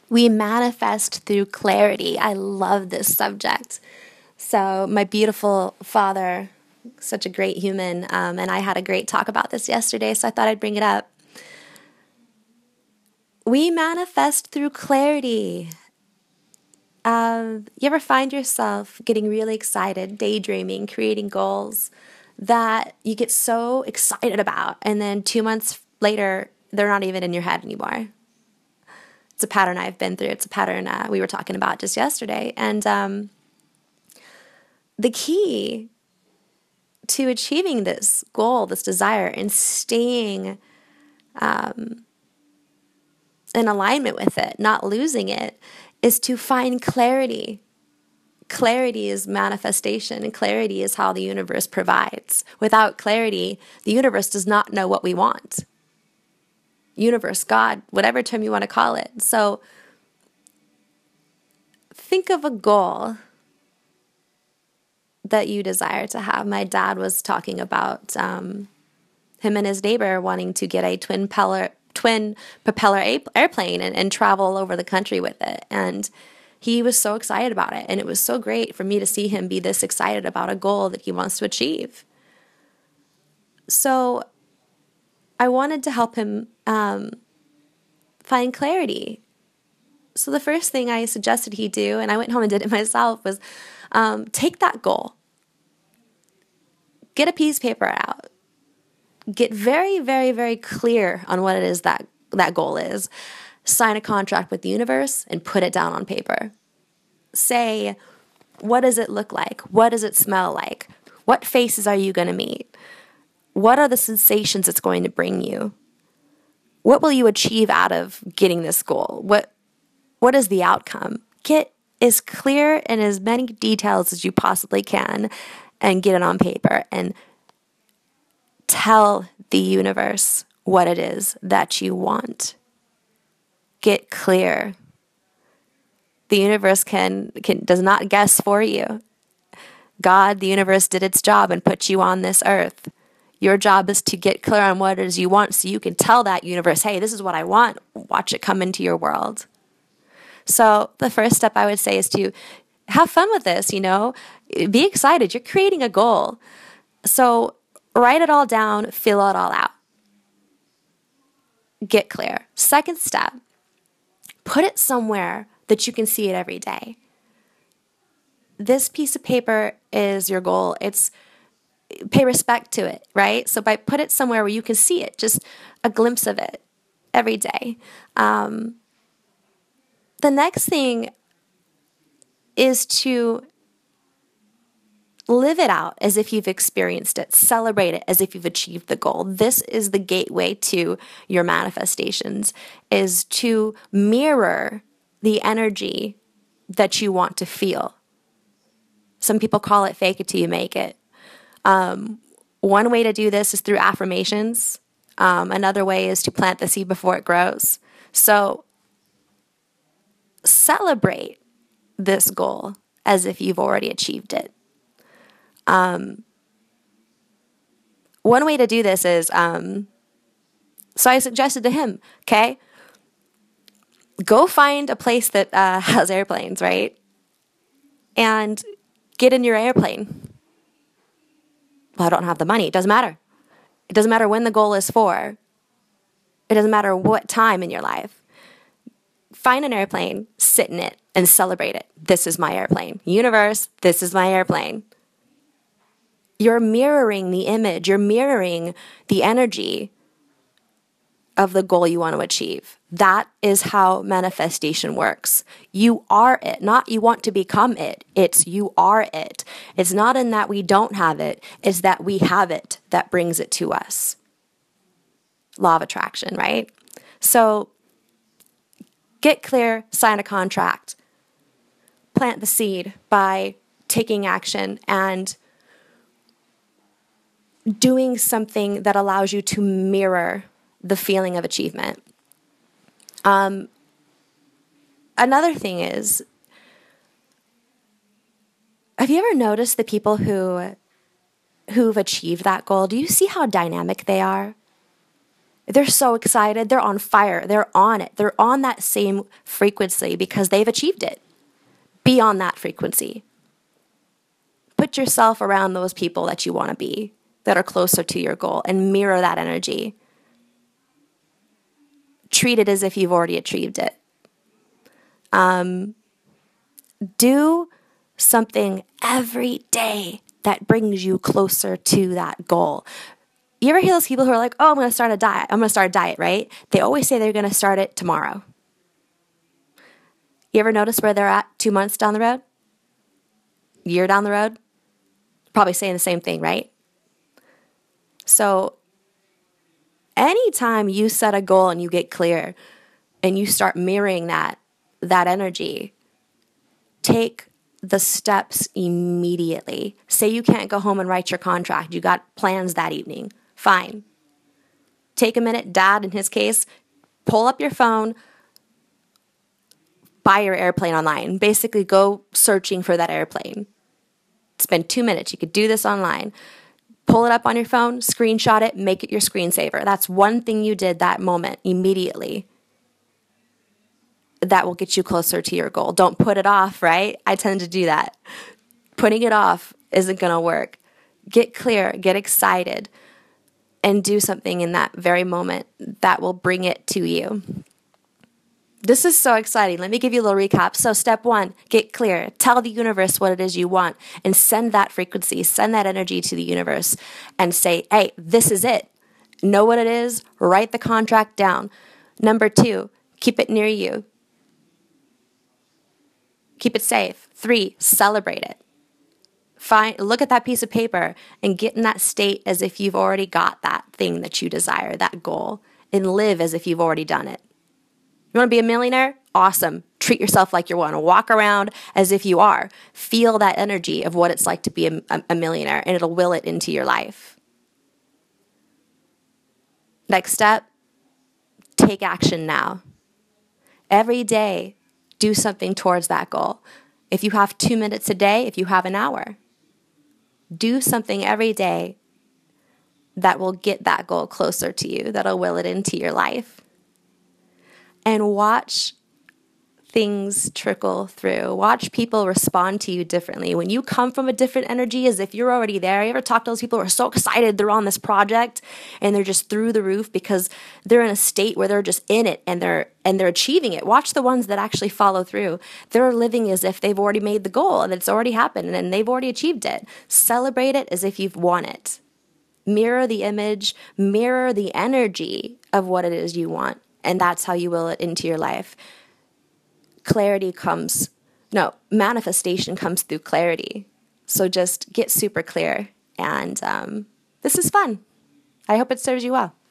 We manifest through clarity. I love this subject. So, my beautiful father, such a great human, and I had a great talk about this yesterday, so I thought I'd bring it up. We manifest through clarity. You ever find yourself getting really excited, daydreaming, creating goals that you get so excited about, and then 2 months later, they're not even in your head anymore? It's a pattern I've been through. It's a pattern we were talking about just yesterday. And the key to achieving this goal, this desire, and staying in alignment with it, not losing it, is to find clarity. Clarity is manifestation, and clarity is how the universe provides. Without clarity, the universe does not know what we want. Universe, God, whatever term you want to call it. So think of a goal that you desire to have. My dad was talking about him and his neighbor wanting to get a twin propeller airplane and travel over the country with it. And he was so excited about it. And it was so great for me to see him be this excited about a goal that he wants to achieve. So I wanted to help him find clarity. So the first thing I suggested he do, and I went home and did it myself, was take that goal. Get a piece of paper out. Get very, very, very clear on what it is that goal is. Sign a contract with the universe and put it down on paper. Say, what does it look like? What does it smell like? What faces are you going to meet? What are the sensations it's going to bring you? What will you achieve out of getting this goal? What is the outcome? Get as clear and as many details as you possibly can and get it on paper and tell the universe what it is that you want. Get clear. The universe does not guess for you. God, the universe, did its job and put you on this earth. Your job is to get clear on what it is you want so you can tell that universe, hey, this is what I want. Watch it come into your world. So the first step I would say is to have fun with this, Be excited. You're creating a goal. So write it all down, fill it all out. Get clear. Second step, put it somewhere that you can see it every day. This piece of paper is your goal. Pay respect to it, right? So put it somewhere where you can see it, just a glimpse of it every day. The next thing is to live it out as if you've experienced it. Celebrate it as if you've achieved the goal. This is the gateway to your manifestations, is to mirror the energy that you want to feel. Some people call it fake it till you make it. One way to do this is through affirmations. Another way is to plant the seed before it grows. So celebrate this goal as if you've already achieved it. One way to do this is, so I suggested to him, okay, go find a place that has airplanes, right? And get in your airplane. Well, I don't have the money. It doesn't matter. It doesn't matter when the goal is for. It doesn't matter what time in your life. Find an airplane, sit in it, and celebrate it. This is my airplane. Universe, this is my airplane. You're mirroring the image. You're mirroring the energy of the goal you want to achieve. That is how manifestation works. You are it, not you want to become it. It's you are it. It's not in that we don't have it. It's that we have it that brings it to us. Law of attraction, right? So get clear, sign a contract, plant the seed by taking action and doing something that allows you to mirror the feeling of achievement. Another thing is, have you ever noticed the people who've achieved that goal? Do you see how dynamic they are? They're so excited. They're on fire. They're on it. They're on that same frequency because they've achieved it. Be on that frequency. Put yourself around those people that you want to be, that are closer to your goal, and mirror that energy. Treat it as if you've already achieved it. Do something every day that brings you closer to that goal. You ever hear those people who are like, oh, I'm going to start a diet. I'm going to start a diet, right? They always say they're going to start it tomorrow. You ever notice where they're at 2 months down the road? Year down the road? Probably saying the same thing, right? So anytime you set a goal and you get clear and you start mirroring that energy, take the steps immediately. Say you can't go home and write your contract. You got plans that evening. Fine. Take a minute. Dad, in his case, pull up your phone, buy your airplane online. Basically, go searching for that airplane. Spend 2 minutes. You could do this online. Pull it up on your phone, screenshot it, make it your screensaver. That's one thing you did that moment immediately. That will get you closer to your goal. Don't put it off, right? I tend to do that. Putting it off isn't going to work. Get clear, get excited, and do something in that very moment that will bring it to you. This is so exciting. Let me give you a little recap. So step 1, get clear. Tell the universe what it is you want and send that frequency, send that energy to the universe and say, hey, this is it. Know what it is. Write the contract down. Number 2, keep it near you. Keep it safe. 3, celebrate it. Look at that piece of paper and get in that state as if you've already got that thing that you desire, that goal, and live as if you've already done it. You want to be a millionaire? Awesome. Treat yourself like you're one. Walk around as if you are. Feel that energy of what it's like to be a millionaire, and it'll will it into your life. Next step, take action now. Every day, do something towards that goal. If you have 2 minutes a day, if you have an hour, do something every day that will get that goal closer to you, that'll will it into your life. And watch things trickle through. Watch people respond to you differently. When you come from a different energy as if you're already there, you ever talk to those people who are so excited they're on this project and they're just through the roof because they're in a state where they're just in it and they're achieving it. Watch the ones that actually follow through. They're living as if they've already made the goal and it's already happened and they've already achieved it. Celebrate it as if you've won it. Mirror the image, mirror the energy of what it is you want. And that's how you will it into your life. Manifestation comes through clarity. So just get super clear. And this is fun. I hope it serves you well.